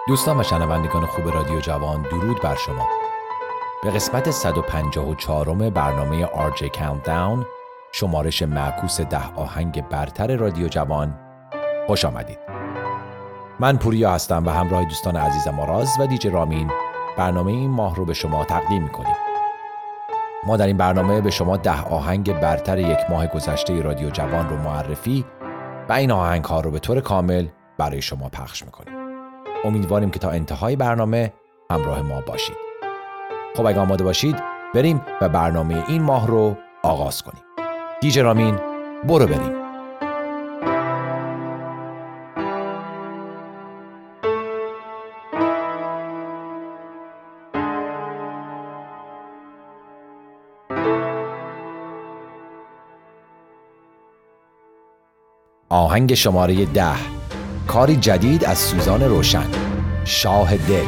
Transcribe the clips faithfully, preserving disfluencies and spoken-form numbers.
دوستان و شنوندگان خوب رادیو جوان، درود بر شما. به قسمت صد و پنجاه و چهارم برنامه آر جی Countdown، شمارش معکوس ده آهنگ برتر رادیو جوان، خوش آمدید. من پوریا هستم و همراه دوستان عزیزم آراز و دیجی رامین برنامه این ماه رو به شما تقدیم می‌کنیم. ما در این برنامه به شما ده آهنگ برتر یک ماه گذشته رادیو جوان رو معرفی و این آهنگ‌ها رو به طور کامل برای شما پخش می‌کنیم. امیدواریم که تا انتهای برنامه همراه ما باشید. خب اگه آماده باشید بریم و برنامه این ماه رو آغاز کنیم. دیجی رامین، برو بریم. آهنگ شماره ده، کاری جدید از سوزان روشن، شاه دل.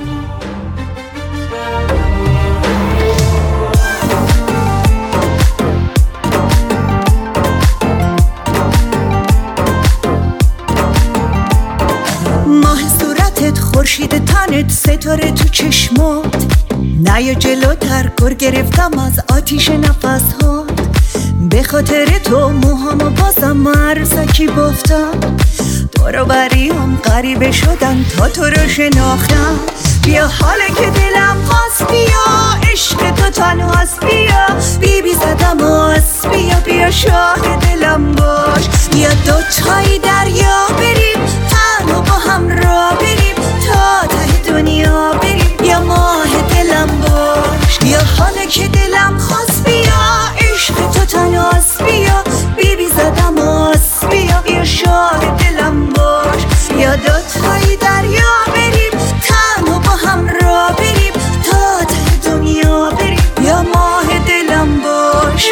ماه صورتت، خورشید تنت، ستاره تو چشمات، نه یا جلوتر گر گرفتم از آتیش نفس ها. به خاطر تو موهامو بازم عروسکی بافتم، دورو بریم غریبه شدن تا تو رو شناختم. بیا حالا که دلم خواست، بیا عشق تو تنهاست، بیا بی بی زدم آس، بیا بیا شاه دلم باش. بیا دوتایی دریا بریم، تنها با هم را بریم، تا ته دنیا بریم، بیا ماه دلم باش. بیا حالا که دلم خواست، بیا عشق تو تنهاست، بیا بی بی زدم آس، بیا بیا شاه دلم باش. بیا دوتایی دریا بریم، تنها با هم را بریم، تا ته دنیا بریم، بیا ماه دلم باش.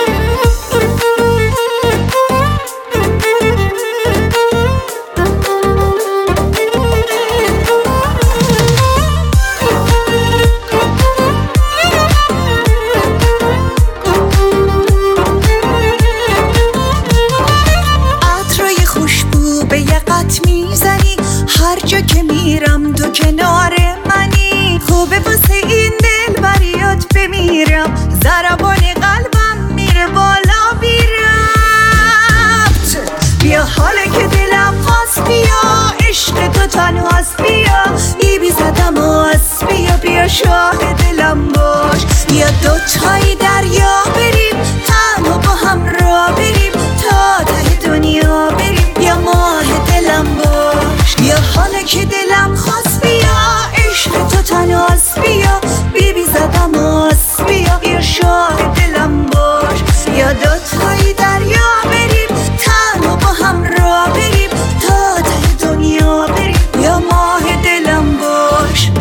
هر جا که میرم تو کنار منی، خوبه واسه این دل بریات بمیرم، ضربان قلبم میره بالا بی ربط. بیا حالا که دلم خواست، بیا عشق تو تنهاست، بیا بی بی زدم آس، بیا بیا شاه دلم باش. بیا دوتایی دریا بریم، تنها با هم را بریم، تا ته دنیا بریم، بیا ماه دلم باش. بیا حالا که دلم خواست، بیا عشق تو تنهاست، بیا بی بی زدم آس، بیا بیا شاه دلم باش. بیا دوتایی دریا بریم، تنها با هم را بریم، تا ته دنیا بریم، بیا ماه دلم باش.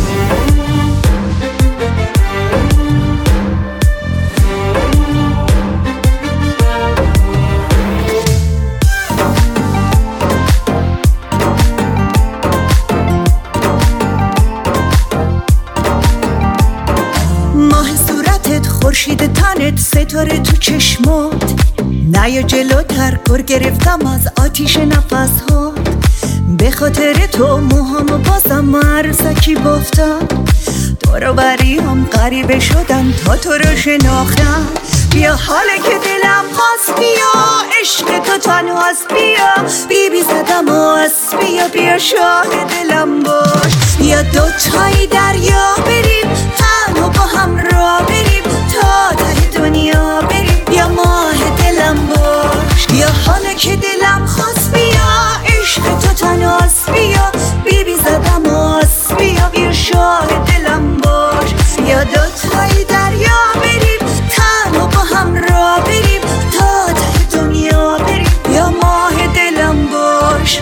خورشید تنت، ستاره تو چشمات، نه یا جلوتر گر گرفتم از آتیش نفس ها. به خاطر تو موهامو بازم عروسکی بافتم، دورو بریم غریبه شدن تا تو رو شناختم. بیا حالا که دلم خواست، بیا عشق تو تنهاست، بیا بی بی زدم آس، بیا بیا شاه دلم باش. بیا دوتایی دریا بریم، تنها با هم را بریم، تا ته دنیا بریم، بیا ماه دلم باش. بیا حالا که دلم خواست، بیا عشق تو تنهاست، بیا بی بی زدم آس، بیا بیا شاه دلم باش. بیا دوتایی دریا بریم، تنها با هم را بریم، تا ته دنیا بریم، بیا ماه دلم باش.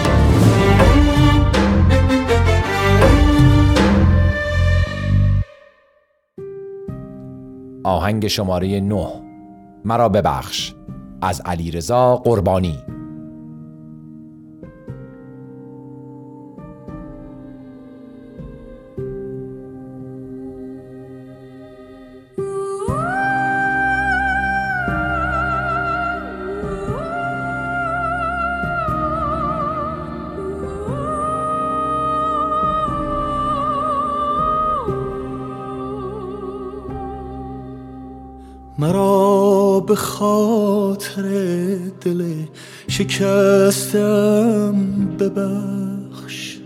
آهنگ شماره نه، مرا ببخش، از علیرضا قربانی. به خاطر دل شکستم ببخش،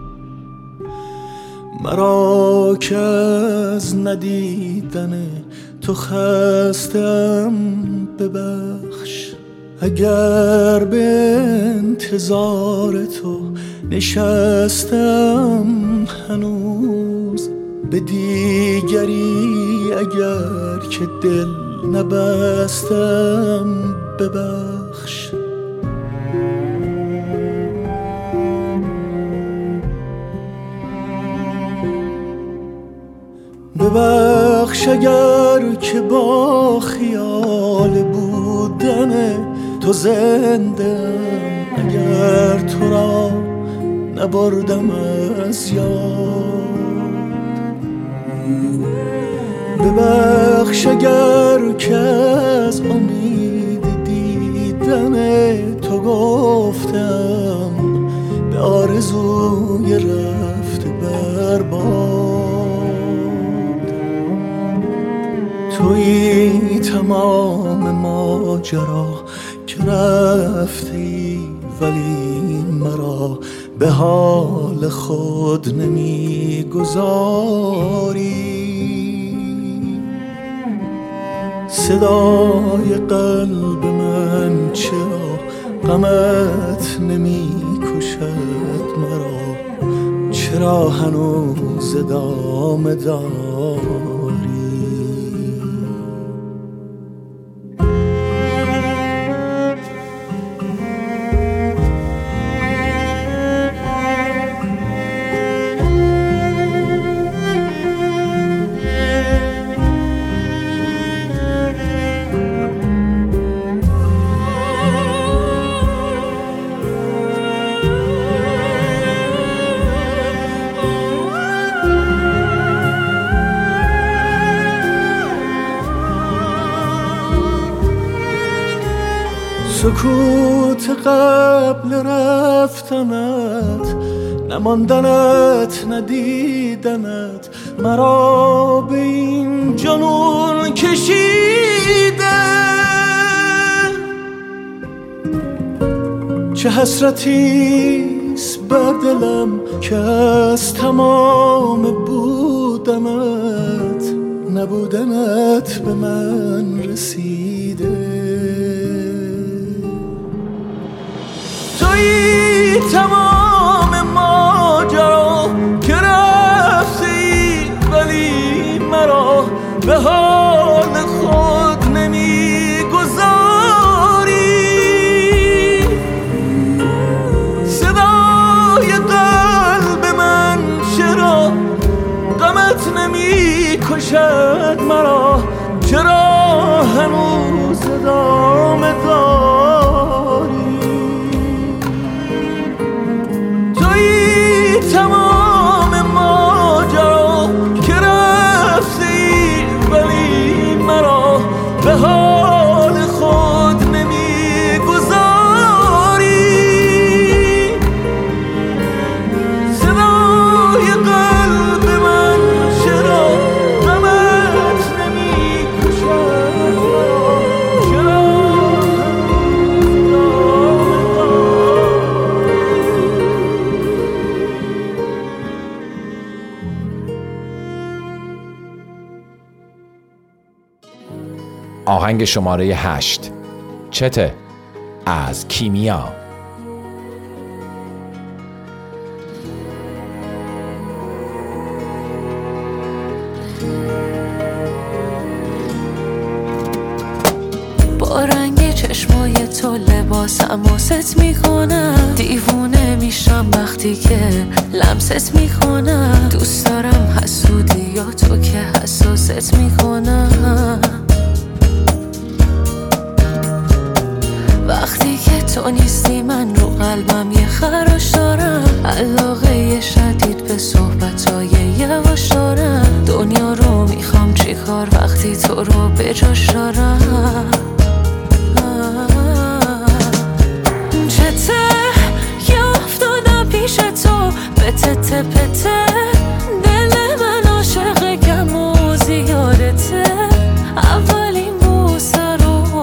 مرا که از ندیدن تو خستم ببخش. اگر به انتظار تو نشستم هنوز، به دیگری اگر که دل نبستم ببخش. ببخش اگر که با خیال بودن تو زنده، اگر تو را نبردم از یاد. ببخش اگر که از امید دیدن تو گفتم به آرزوی رفت برباد. تویی تمام ماجرا که رفتی، ولی مرا به حال خود نمیگذاری. صدای قلب من چرا غمت نمی کشد مرا؟ چرا هنوز ادامه داری؟ سکوت قبل رفتنت، نماندنت ندیدنت، مرا به این جنون کشیده. چه حسرتیست بر دلم که از تمام بودنت، نبودنت به من رسیده. تویی تمام ماجرا که رفتی، ولی مرا به حال خود نمیگذاری. صدای قلب من چرا غمت نمی کشد مرا؟ چرا هنوز ادامه داری؟ تمام ماجرا که رفتی، ولی مرا به حال خود نمیگذاری. صدای قلب من چرا غمت نمیکشد؟ چرا آهنگ شماره هشت، چته از کیمیا. با رنگ چشمای تو لباسم و ست میکنم، دیوونه میشم وقتی که لمست میکنم. دوست دارم حسودی یا تو که حساست میکنم. وقتی که تو نیستی من رو قلبم یه خراش دارم، علاقه شدید به صحبتای یواش دارم. دنیا رو میخوام چیکار وقتی تو رو به جاش دارم؟ چته یا افتادم پیش تو به تته پته، دل من عاشق کم و زیادته. اولین بوسه رو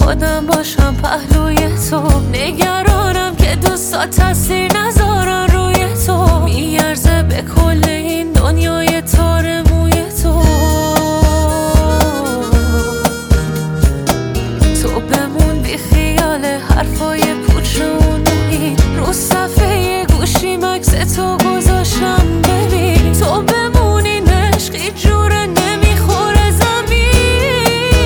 خودم باشم پهلوی تو، نگرانم که دوستات تاثیر نذارن روی تو، میارزه به کل این دنیای تار موی تو. تو بمون بی خیال حرفای پوچ اون محیط، رو صفحه گوشی مکس تو گذاشتم ببین. تو بمون این عشقی جوره نمیخوره زمین،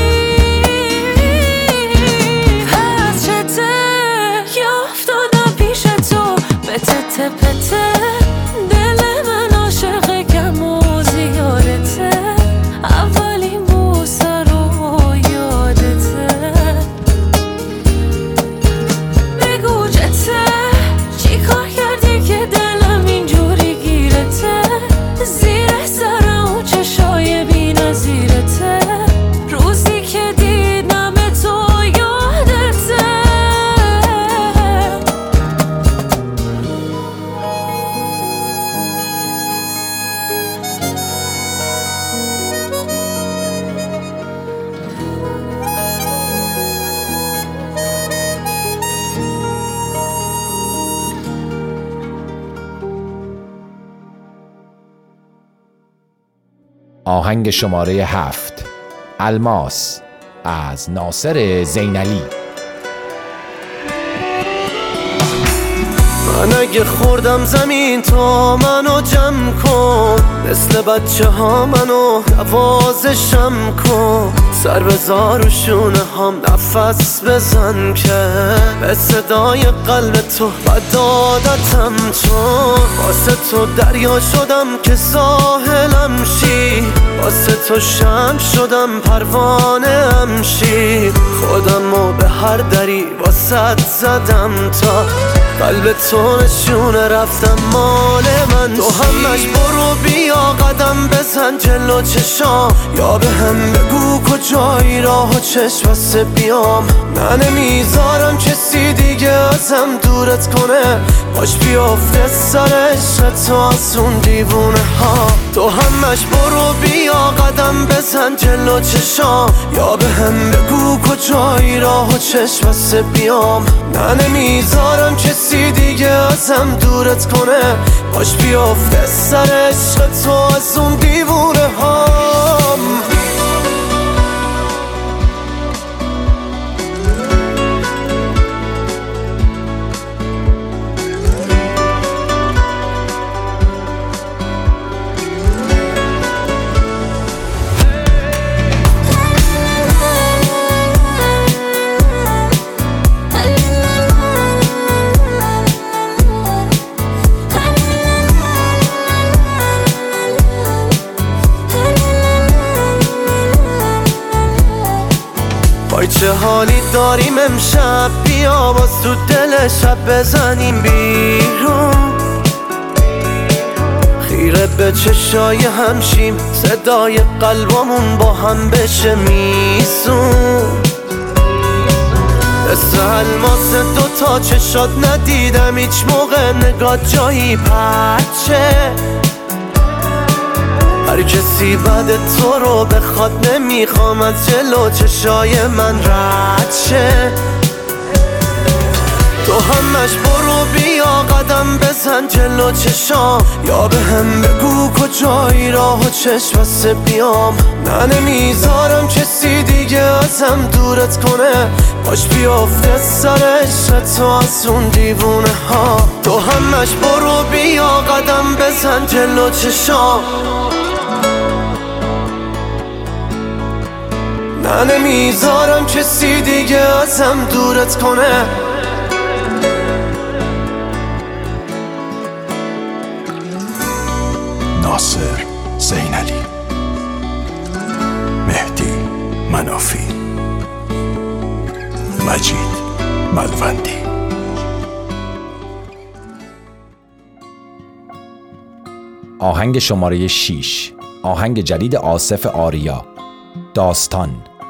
از چته که افتادم پیش تو به تته پته، دل من عاشق کم و زیادته، اولین بوسه رو یادته. بگو چته چی کار کردی که دلم اینجوری گیرته، زیر سر اون چشای بی نظیرته، روزی که دیدم تو یادته. آهنگ شماره هفت، الماس از ناصر زینلی. من اگه خوردم زمین تو منو جمع کن، مثل بچه ها منو نوازشم کن، سر بزار و شونه هم نفس بزن که به صدای قلب تو بد عادتم چون، واسه تو دریا شدم که ساحلم شی، واسه تو شمع شدم پروانه ام شی، خودمو به هر دری واسه زدم تا قلب تو نشونه رفتم مال من. تو همش برو بیا قدم بزن جلو چشام، یا به هم بگو کجایی راه و چشم بسته بیام. من نمیذارم کسی دیگه ازم دورت کنه، باش بیافته سر عشق تو از اون دیوونه ها. تو همش برو بیا قدم بزن جلو چشام، یا به هم بگو کجایی راه و چشم بسته بیام. من نمیذارم کسی دیگه ازم دورت کنه، باش بیافته سر عشق تو از اون دیوونه هام. وای چه حالی داریم امشب، بیا باز تو دل شب بزنیم بیرون، خیره به چشای همشیم، صدای قلبمون با هم بشه میسون. مثل الماس دوتا چشات ندیدم هیچ موقع نگاه جایی پرچه، هر کسی بعد تو رو بخواد نمیخوام از جلو چشای من رد شه. تو همش برو بیا قدم بزن جلو چشام، یا به هم بگو کجایی راه و چشم بسته بیام. من نمیذارم کسی دیگه ازم دورت کنه، باش بیافته سر عشق تو از اون دیوونه ها. تو همش برو بیا قدم بزن جلو چشام، من نمیذارم کسی دیگه ازم دورت کنه. ناصر زینلی، مهدی منافی، مجید ملوندی. آهنگ شماره شش، آهنگ جدید آصف آریا، داستان.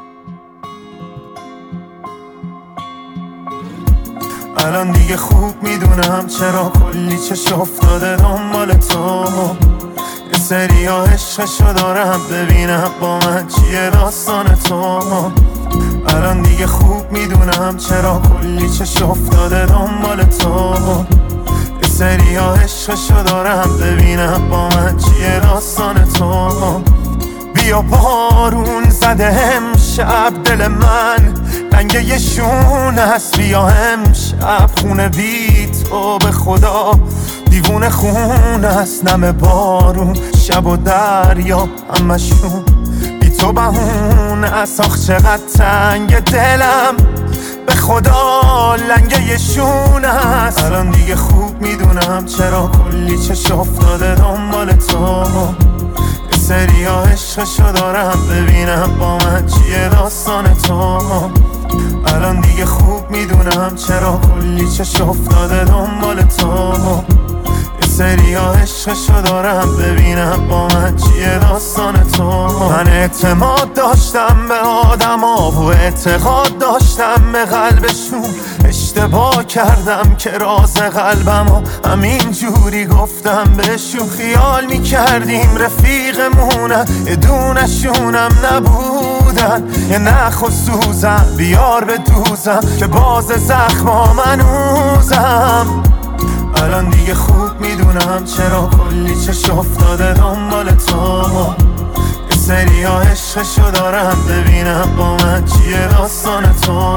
الان دیگه خوب میدونم چرا کلی چش افتاده دنبال تو، سریا عشقشو دارم ببینم با من چیه داستان تو. الان دیگه خوب میدونم چرا کلی چش افتاده دنبال تو. سریا عشقشو دارم ببینم با من چیه داستان تو. بیا بارون زده امشب دل من رنگ یه شون هست. بیا امشب خونه بی تو به خدا دیوونه خون است. نم بارون شب و دریا همشون بی تو بهون است. آخ چقدر تنگ دلم به خدا لنگه یه شون است. الان دیگه خوب میدونم چرا کلی چش افتاده دنبال تو. سریا عشقشو دارم ببینم با من چیه داستان تو. الان دیگه خوب میدونم چرا کلی چش افتاده دنبال تو. سریا عشقشو دارم ببینم با من چیه داستان تو. من اعتماد داشتم به آدما و اعتقاد داشتم به قلبشون. اشتباه کردم که راز قلبمو همین جوری گفتم بهشون. خیال میکردیم رفیقمونن یه دونشونم نبودن. یه نخ و سوزم بیار به دوزم که باز زخما منوزم. الان دیگه خوب میدونم چرا کلی چش افتاده دنبال تو. یه سریا عشقشو دارم ببینم با من چیه داستان تو.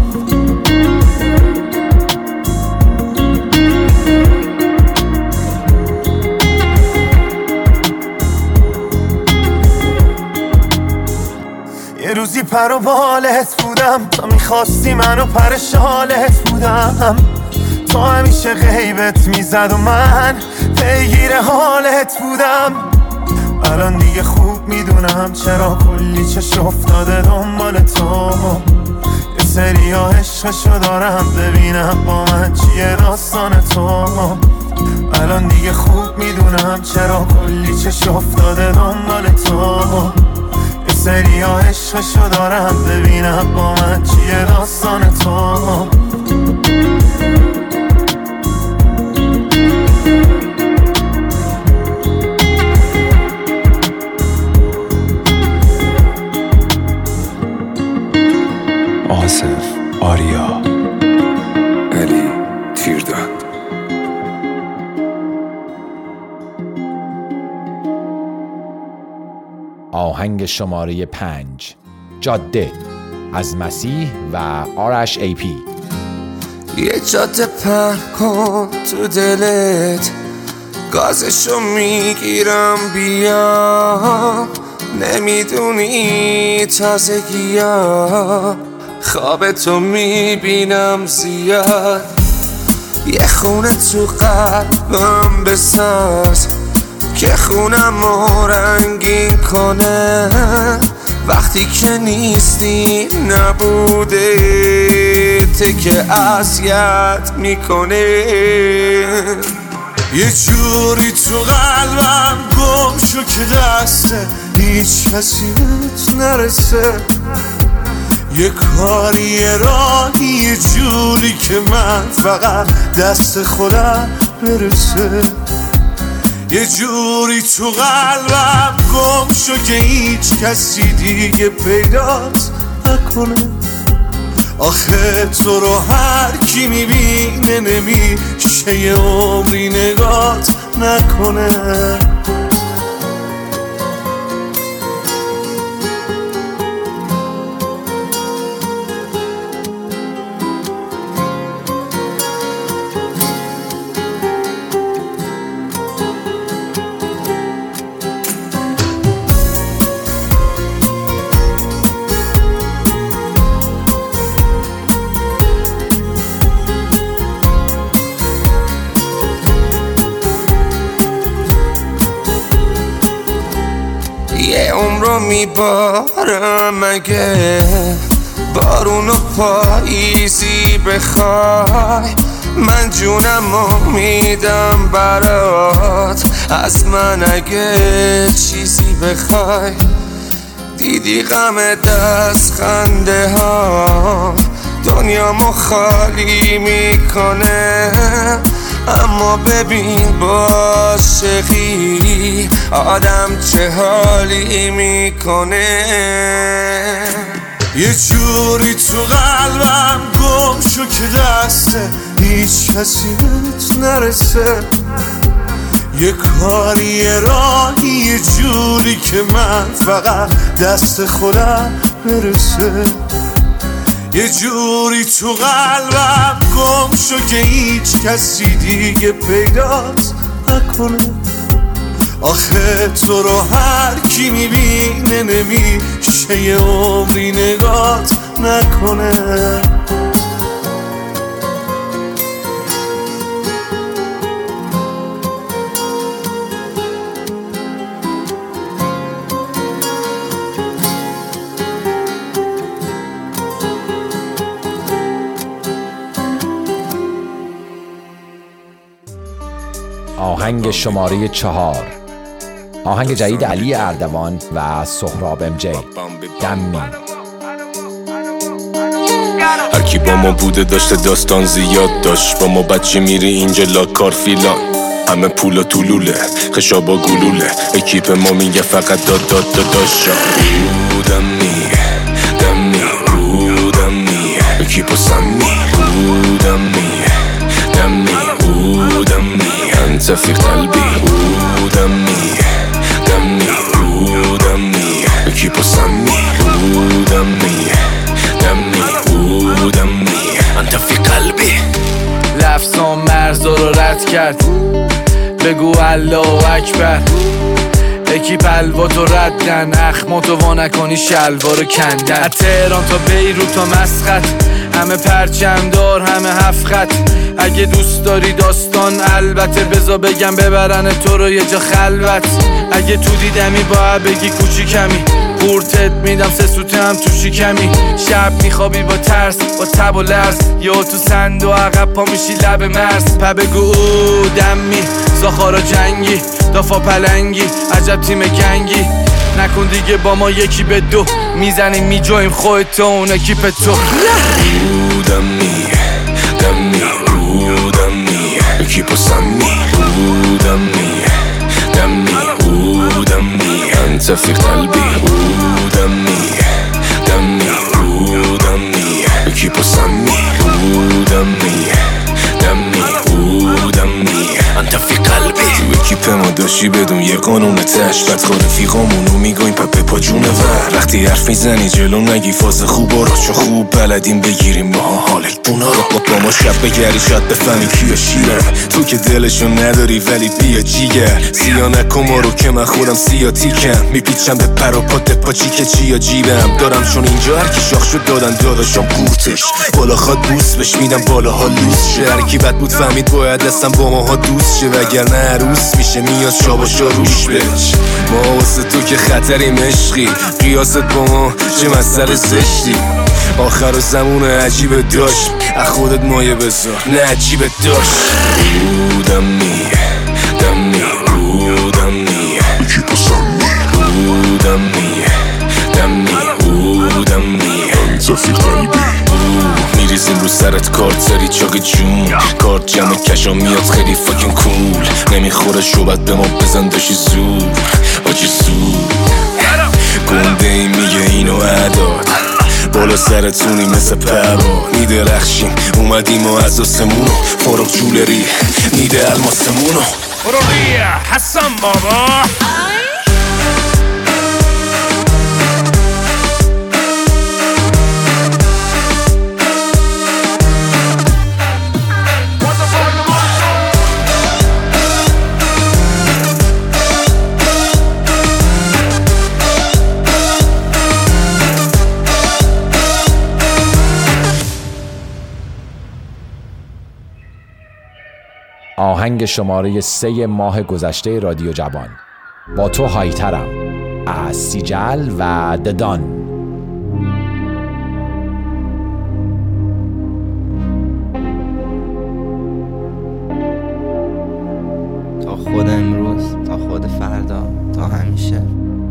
یه روزی پر و بالت بودم تا میخواستی منو پر شالت بودم. تو همیشه غیبت میزد و من پیگیر حالت بودم. الان دیگه خوب میدونم چرا کلی چش افتاده دنبال تو. یه سریا عشقشو دارم ببینم با من چیه داستان تو. الان دیگه خوب میدونم چرا کلی چش افتاده دنبال تو. یه سریا عشقشو دارم ببینم با من چیه داستان تو. آصف آریا علی تیرداد. آهنگ شماره پنج، جاده، از مسیح و آرش ای پی. یه جاده پهن کن تو دلت، گازشو میگیرم بیا. نمیدونی تازگی‌ها خوابتو میبینم زیاد. یه خونه تو قلبم بساز که خونمو رنگین کنه. وقتی که نیستی نبوده ته که اذیت میکنه. یه جوری تو قلبم گم شو که دسته هیچ کسی بهت نرسه. یه کاری یه راهی یه جوری که من فقط دست خودم برسه. یه جوری تو قلبم گم شو که هیچ کسی دیگه پیدات نکنه. آخه تو رو هر کی میبینه نمیشه یه عمری نگات نکنه. یه عمرو میبارم مگه بارون و پاییزی بخوای. من جونمو میدم برات از من اگه چیزی بخوای. دیدی غم دست خنده ها دنیامو خالی میکنه. اما ببین با عاشقی ولی آدم چه حالی میکنه. یه جوری تو قلبم گم شو که دسته هیچ کسی بهت نرسه. یه کاری یه راهی یه جوری که من فقط دست خودم برسه. یه جوری تو قلبم گم شو که هیچ کسی دیگه پیدات نکنه. آخه تو رو هر کی میبینه نمیشه یه عمری نگات نکنه. آهنگ شماره چهار، آهنگ جدید علی اردوان و سهراب ام جی، دمی. هر کی با ما بوده داشته داستان زیاد داشت، با ما بچه میری اینجا لاکار فیلان، همه پولا طولوله خشابا گلوله، اکیپ ما میگه فقط داد داد داد داشت. دمی دمی او دمی اکیپو سمی او دمی دمی او دمی انت فی قلبی او دمی دمی او دمی اکیپو سمی او دمی دمی او دمی انت فی قلبی. لفظان مرزا رو رد کرد، بگو الله اکبر. اکیپ الواتو ردن، اخماتو وا نکنی شلوارو کندن. از تهران تا بیروت تا مسقط، همه پرچم دار همه هفت خط. اگه دوست داری داستان البته بزا بگم ببرن تو رو یه جا خلوت. اگه تو دیدمی باید بگی کوچیکمی، قورتت میدم سه سوته هم تو شکمی. شب میخوابی با ترس با تب و لرز، یا تو سند و عقب پا میشی لب مرز. پا بگو او دمی زاخارا جنگی دافا پلنگی عجب تیم گنگی. نکن دیگه با ما یکی به دو، میزنیم میجویم خودت و اون اکیپ تو. او دمی دمی او دمی اکیپو سمی او دمی دمی او دمی انت فی قلبی او دمی دمی او دمی اکیپو سمی او دمی دمی او دمی انت فی قلبی. تو اکیپ ما داشتی بدون یه قانون تش، بدخوا رفیقامونو میگویم پپه پا جونه ور. وقتی حرف میزنی جلو نگی فاز خوبا رو، چون خوب بلدیم بگیریم ما حالک بونا رو. با ما شب بگری شاید بفهمی کیا شیرن، تو که دلشو نداری ولی بیا جیگر. سیا نکن ما رو که من خودم سیاتیکم، میپیچم به پر و پات پاچی که چیا جیبم دارم. چون اینجا هر کی شاخ شد دادن داداشم قورتش، بالا خواد بوس بش میدم بالاها لوس شه. هر کی بد بود فهمید باید دستم با ماها دوست شه، وگرنه عروس میشه میاد شاباشا روش بچ. ما واسه تو که خطریم عشقی، قیاست با ما چه مسئله زشتی. آخر و زمون عجیب داشت، از خودت مایه بذار نه عجیب داشت. او دمی دمی او دمی اکیپو سمی او دمی دمی او دمی انت فی قلبی. میریزیم رو سرت کارت سری چاق جون، کارت جمع کشا میاد خیلی فاکین کول. نمیخوره شوبت به ما بزن داشی زور آجی زور. گنده ای میگه اینو عداد، بالا سرتونی مثل پرباد. میدرخشیم اومدیم و از آسمونو، فارغ جولری میده الماسمونو. برو بیا حسن بابا. آهنگ شماره سه ماه گذشته رادیو جوان، با تو هایترم از سیجل و ددان. تا خود امروز، تا خود فردا، تا همیشه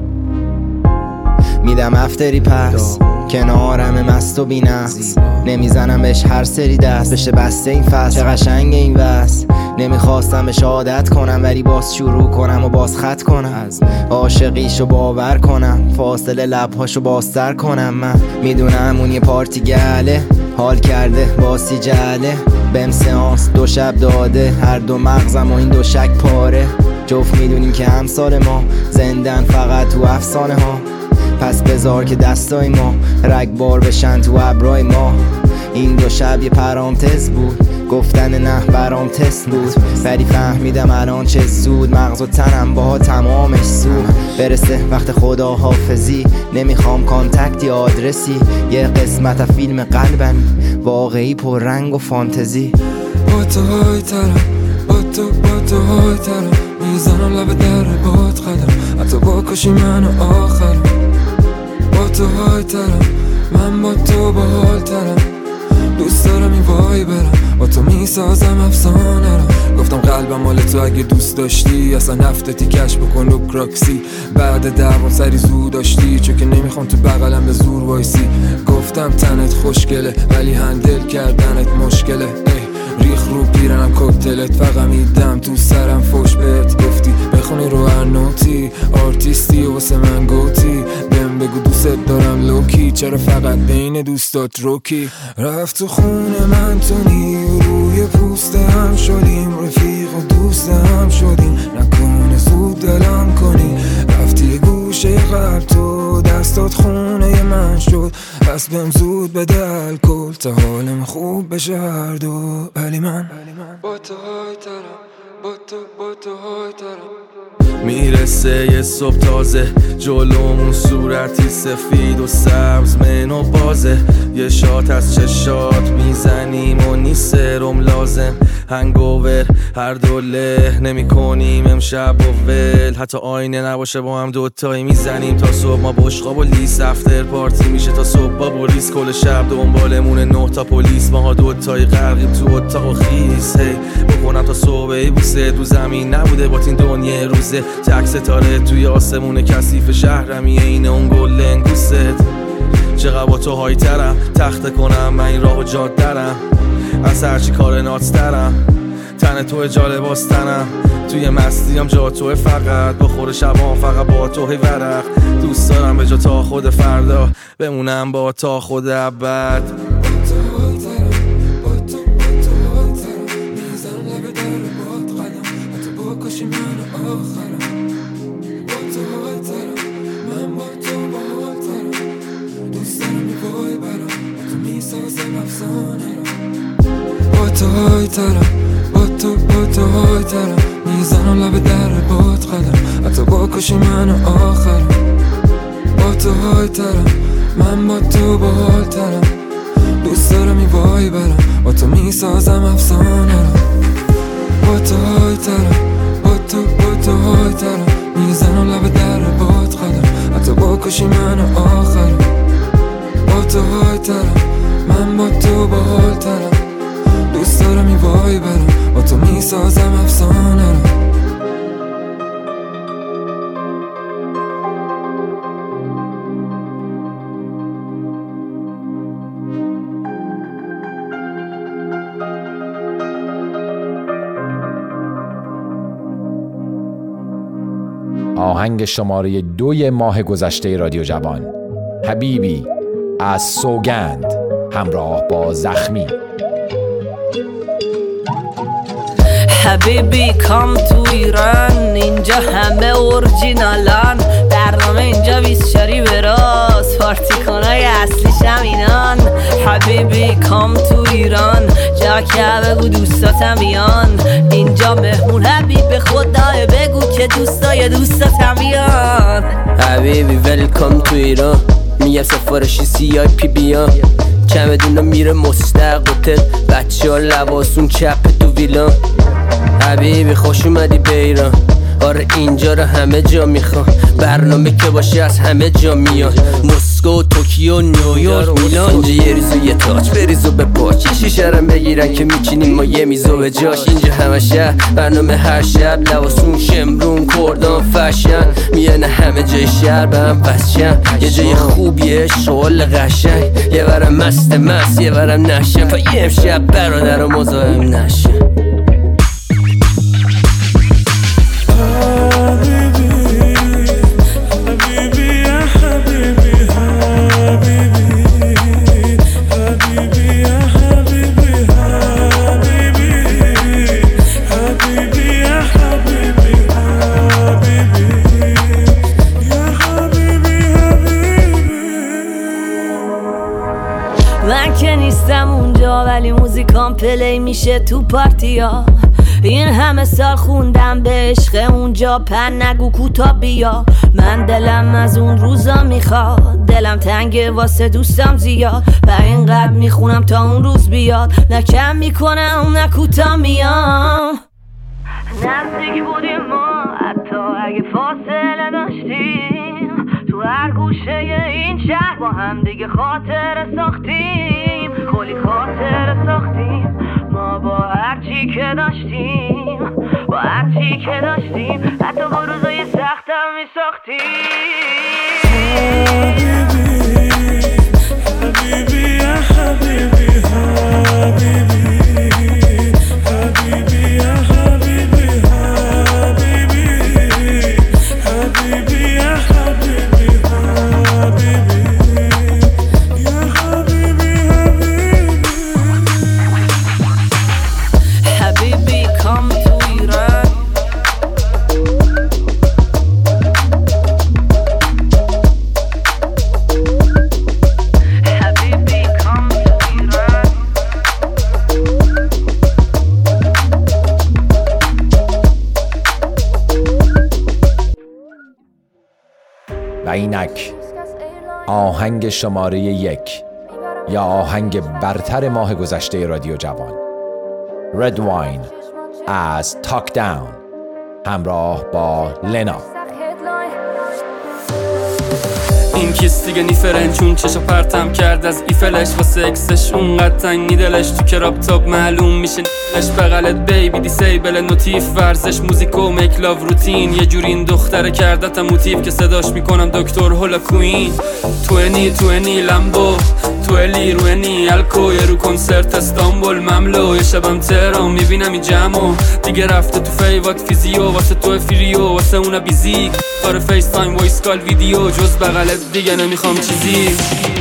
میدم افتری پس کنارم مست و بینقص، نمیزنم بهش هر سری دست بشه بسته این فصل. چه قشنگ این وصل نمیخواستم بهش عادت کنم ولی باز شروع کنم و باز خط کنم، عاشقیشو باور کنم، فاصله لبهاشو بازتر کنم. من میدونم اون یه پارتی گله، حال کرده باسی جله، بهم سئانس دو شب داده، هر دو مغزم و این دو شک پاره. جفت میدونیم که همسال ما زندن فقط تو افسانه ها، پس بذار که دستای ما رگبار بشن تو ابرای ما. این دو شب یه پرانتز بود، گفتن نه برام تست بود، ولی فهمیدم الان چه زود، مغز و تنم باها تمامش سود. برسه وقت خدا حافظی، نمیخوام کانتکت یا آدرسی، یه قسمت از فیلم قلبم واقعی پر رنگ و فانتزی. با تو های ترم، با تو با تو های ترم، میزنم لب در باد قدم، حتی با کشی منو آخرم. با تو های ترم، من با تو با حال ترم، دوست دارم این وای برم، با تو میسازم افسانه رو. گفتم قلبم مال تو، اگه دوست داشتی اصلا نفتتی کش بکن و کراکسی. بعد دوام سری زود داشتی، چون که نمیخوام تو بغلم به زور وایسی. گفتم تنت خوشگله ولی هندل کردنت مشکله، ریخ رو پیرنم کوکتلت، فقط میدم تو سرم فوش بهت. گفتی بخونی رو هر نوتی، آرتیستی و واسه من گوتی، بهم بگو دوست دارم لوکی، چرا فقط بین دوستات روکی. رفت تو خونه من تو نی، روی پوست هم شدیم، رفیق و دوست هم شدیم، نکنه زود دلم کنی. رفتی گوشه قلب تو، دستات خونه من شد، پس بهم زود بده الکل تا حالم خوب بشه هر دو. ولی من با تو های ترم، با تو با تو های ترم. میرسه یه صبح تازه، جلومون صورتی سفید و سبز منو بازه، یه شات از چشات میزنیم و نیست سرم لازم. هنگوور هر دوله نمی کنیم امشب و ول، حتی آینه نباشه با هم دوتایی میزنیم تا صبح. ما بشقاب و لیس افتر پارتی میشه تا صبح با بولیس، کل شب دنبالمون نه تا پلیس، ماها دوتایی غرقیم تو اتاق و خیس. هی بکنم تا صبح ای بوسه تو زمین نبوده با این دنیا روزه، تک ستاره توی آسمون کثیف شهرمی، اینه اون گل لنگوست. چقدر با تو های ترم، تخته کنم من این راه و جادرم، از هرچی کار ناتسترم، تن تو جالب باستنم، توی مستیم جا توه، فقط با خور شبان فقط با توه ورق. دوست دارم به جا تا خود فردا بمونم با تا خود ابد. با تو های ترم، با تو با تو های ترم، میزنم لب در باد قدم، حتی با کشی منو آخرم. با تو های ترم، من با تو با حال ترم، دوست دارم این وای برم، با تو میسازم افسانه رو. با تو های ترم، با تو با تو های ترم، میزنم لب در باد قدم، حتی با کشی منو آخرم. با تو های ترم، من با تو با حال ترم، دوست دارم این وای برم، با تو میسازم افسانه رو. آهنگ شماره دوی ماه گذشته رادیو جوان، حبیبی از سوگند همراه با زخمی. حبیبی کام تو ایران، اینجا همه اورجینالان، برنامه اینجا بیست چاری به راست، پارتی کنای اصلیش هم اینان. حبیبی کام تو ایران، جا که بگو دوستاتم بیان، اینجا مهمون حبیب خدای، بگو که دوستای دوستاتم بیان. حبیبی ویلکام تو ایران، میگم سفارشی سی آی پی بیان، چمدونا میره مستق هتل، بچه ها لباسون چپ تو ویلان. حبیبی خوش اومدی به ایران، آره اینجا رو همه جا میخوان، برنامه که باشه از همه جا میان، مسکو، توکیو، نیویورک، میلان. اینجا یه ریزو یه تاج بریزو به پاچ، یه شیشه رم بگیرن که میچینیم ما یه میزو به جاش. اینجا همه شهر برنامه هر شب، لباسون شمرون کردان فشن، میانه همه جای شهر به هم بسشن، یه جای خوبیه شغل قشنگ، یه ورم مست مست یه ورم نشن، تا یه امشب برادر و مزاحم نشن. ها ولی موزیکام پلی میشه تو پارتی ها. این همه سال خوندم به عشق اونجا پن نگو کوتا بیا. من دلم از اون روزا میخواد، دلم تنگه واسه دوستم زیاد و اینقدر میخونم تا اون روز بیاد. نه کم میکنم نه کوتا میام. نزدیک بودیم ما حتی اگه فاصله داشتیم، تو هر گوشه این شهر با هم دیگه خاطر ساختیم. کلی خاطر ساختیم ما با هرچی که داشتیم، با هرچی که داشتیم، حتی با روزای سختم میساختیم. حبیبی حبیبی یا حبیبی حبیبی حبیبی یا حبیبی حبیبی حبیبی یا حبیبی حبیبی یا حبیبی حبیبی come to Iran. حبیبی come to Iran. و اینک آهنگ شماره یک یا آهنگ برتر ماه گذشته رادیو جوان، Red Wine از Talk Down همراه با لنا. این کیس دیگه نیفرنچون چشا پرتم کرد از ایفلش واسه اکسش اونقدر تنگ نیدلش تو کراب تاب معلوم میشه نش بغلت بیبی دیسیبل نوتیف ورزش موزیکو میک لاو روتین یه جوری این دختره کردتم موتیف که صداش میکنم دکتر هولا کوین. توینی توینی لمبو تویلی روینی الکو یه رو کنسرت استانبول مملو یه شبم تهران میبینم این جمعو دیگه رفته تو فیوات فیزیو واسه تو فریو واسه اونا بیزیک کار فیس تایم وایس کال ویدیو جز بغلت دیگه نمیخوام چیزی.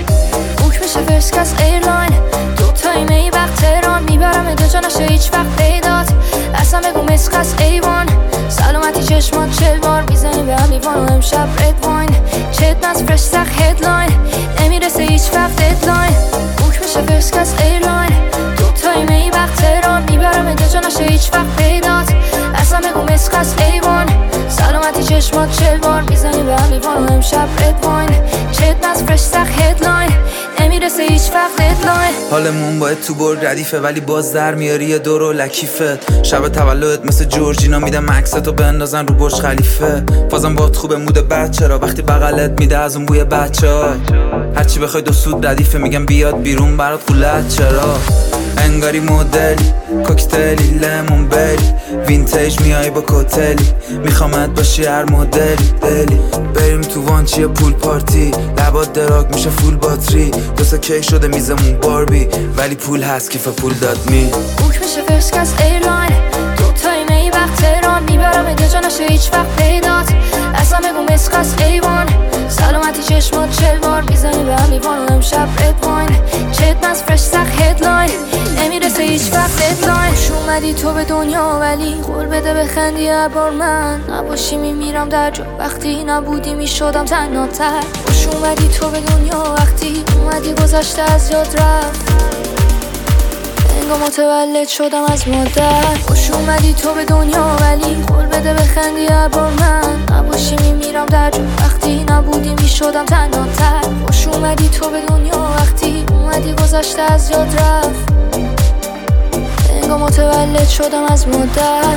بوک میشه فرسکس ایرلاین دو تایم ای وقت تهران میبرم ادو جا نشه هیچ وقت پیدات اصلا بگو مسخص ایوان سلامتی چشمات چل بار میزنی به هم لیوان و امشب رد واین چت نز فرش سخ هدلاین نمیرسه هیچ وقت ددلاین. بوک میشه فرسکس ایرلاین دو تایم ای وقت تهران میبرم ادو جا نشه هیچ وقت پیدات اصلا بگو مسخص ایوان سلامتی چشمات چل بار میزنی به هم لیوان و امشب رد واین چت نز فرش سخ هدلاین نمیرسه هیچ وقت ددلاین. حالمون باید تو برگ ردیفه ولی باز در میاری یه دور و لکیفت شب تولدت مثل جورجینا میدم عکستو بندازن رو برج خلیفه بازم باهات خوبه مود بچه را وقتی بغلت میده از اون بوی بچه ها هرچی بخوای دو سود ردیفه میگم بیاد بیرون برات قولت چرا انگاری مدلی کوکتلی لیمون بری وینتیج میای با کوتلی میخوامت باشی هر مدلی دلی بریم تو وانچی پول پارتی لبات دراگ میشه فول باتری دوستا کیک شده میزمون باربی ولی پول هست کیف پول داد می. بوک میشه فرسکس ایرلاین دو تایم ای وقت تهران میبرم ادو جا نشه هیچ وقت پیدات اصلا بگو مسخص ایوان سلامتی چشمات چل بار میزنی به هم لیوان و امشب رد واین چت نز فرش سخ هدلاین نمیرسه هیچ وقت ددلاین. خوش اومدی تو به دنیا ولی قول بده بخندی هر بار من نباشی میمیرم در جا وقتی نبودی میشدم تنها تر. خوش اومدی تو به دنیا وقتی اومدی گذشته از یاد رفت انگار متولد شدم از مادر. خوش اومدی تو به دنیا ولی قول بده بخندی هر بار من نباشی میمیرم در جا وقتی نبودی میشدم تنها تر. خوش اومدی تو به دنیا وقتی اومدی گذشته از یاد رفت انگار متولد شدم از مادر.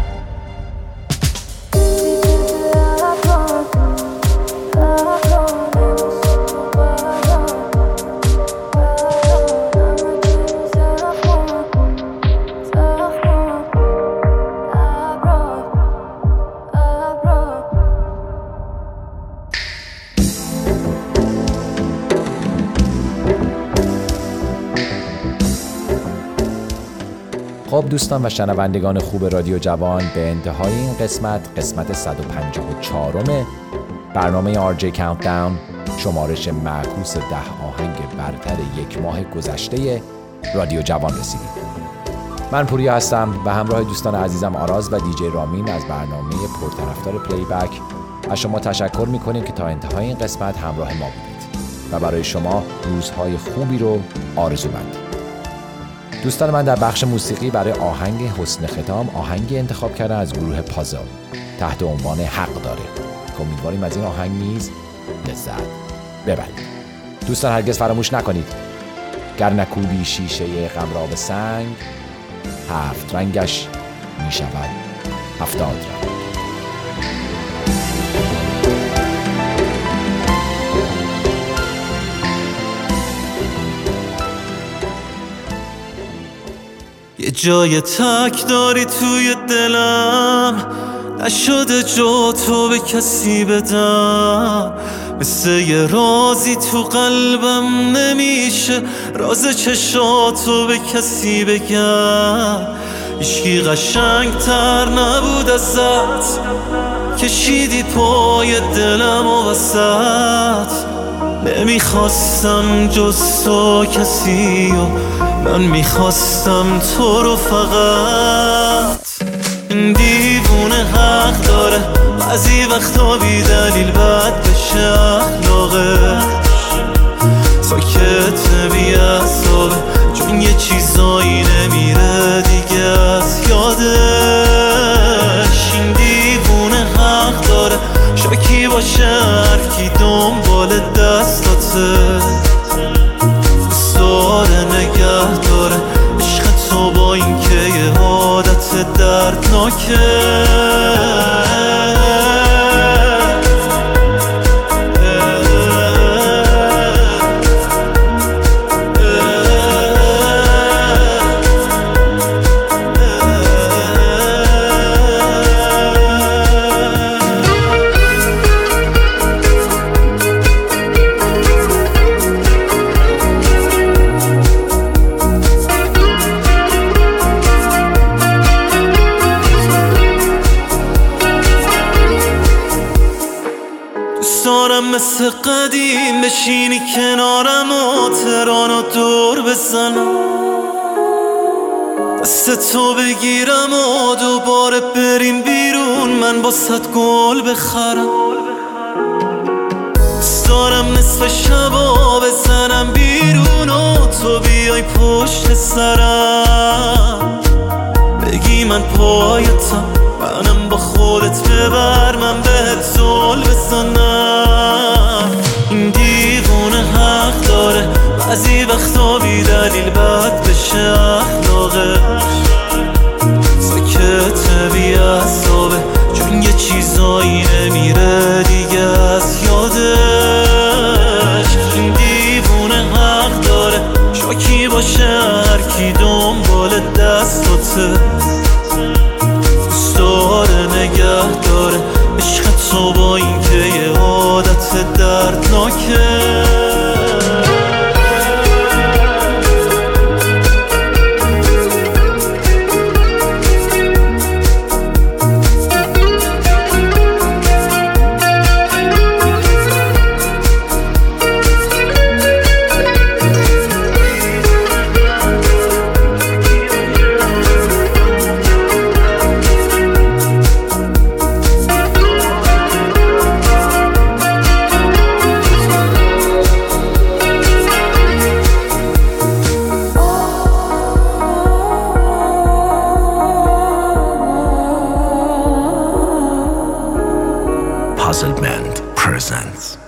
خب دوستان و شنوندگان خوب رادیو جوان، به انتهای این قسمت قسمت صد و پنجاه و چهارم برنامه آر جی Countdown شمارش معکوس ده آهنگ برتر یک ماه گذشته رادیو جوان رسیدیم. من پوریا هستم و همراه دوستان عزیزم آراز و دیجی رامین از برنامه پرطرفدار پلی بک از شما تشکر میکنیم که تا انتهای این قسمت همراه ما بودید و برای شما روزهای خوبی رو آرزو مندیم. دوستان من در بخش موسیقی برای آهنگ حسن ختام آهنگی انتخاب کردن از گروه پازل تحت عنوان حق داره. امیدواریم از این آهنگ نیز لذت ببرید. دوستان هرگز فراموش نکنید گر نکوبی شیشه غم را به سنگ، هفت رنگش می شود هفتاد رنگ. یه جای تک داری توی دلم، نشده جا تو به کسی بدم. مثل یه رازی تو قلبم نمیشه راز چشاتو به کسی بگم. هیچکی قشنگ تر نبود ازت، کشیدی پای دلم و وسط. نمیخواستم جز تو کسی و من میخواستم تو رو فقط. این دیوونه حق داره بعضی وقتا بی دلیل بد بشه اخلاقه. ساکت بی اعصابه چون یه چیزایی نمیره دیگه از یادش. این دیوونه حق داره شاکی باشه هرکی دنبال دستاته. ساره نگه داره عشق تو با این که یه عادت دردناکه. دارم مثل قدیم بشینی کنارم و ترانو دور بزنم، دست تو بگیرم و دوباره بریم بیرون من باست گل بخرم. دارم نصف شبا بزنم بیرون و تو بیای پشت سرم، بگی من پایتم منم با خودت ببر من بهت زل بزنم. این دیوونه حق داره بعضی وقتا بی دلیل بد بشه اخلاقش. ساکت بی اعصابه چون یه چیزایی نمیره دیگه از یادش. این دیوونه حق داره شاکی باشه هرکی دنبال دستاته. داره نگه داره عشق تو با این که یه عادت دردناکه. Puzzle Band presents